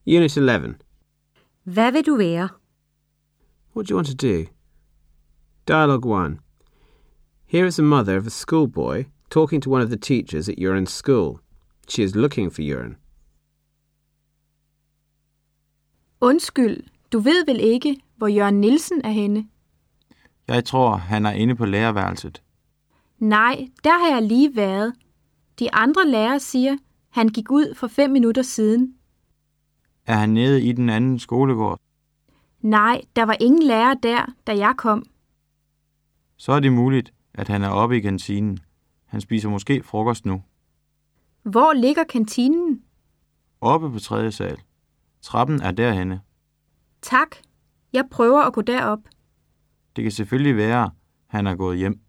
Unit 11. Hvad vil du være? What do you want to do? Dialogue 1. Here is the mother of a schoolboy talking to one of the teachers at Jørgen's school. She is looking for Jørgen. Undskyld, du ved vel ikke, hvor Jørgen Nielsen er henne? Jeg tror, han er inde på lærerværelset. Nej, der har jeg lige været. De andre lærere siger, han gik ud for 5 minutter siden. Er han nede i den anden skolegård? Nej, der var ingen lærer der, da jeg kom. Så er det muligt, at han er oppe i kantinen. Han spiser måske frokost nu. Hvor ligger kantinen? Oppe på 3. sal. Trappen er derhenne. Tak. Jeg prøver at gå derop. Det kan selvfølgelig være, han er gået hjem.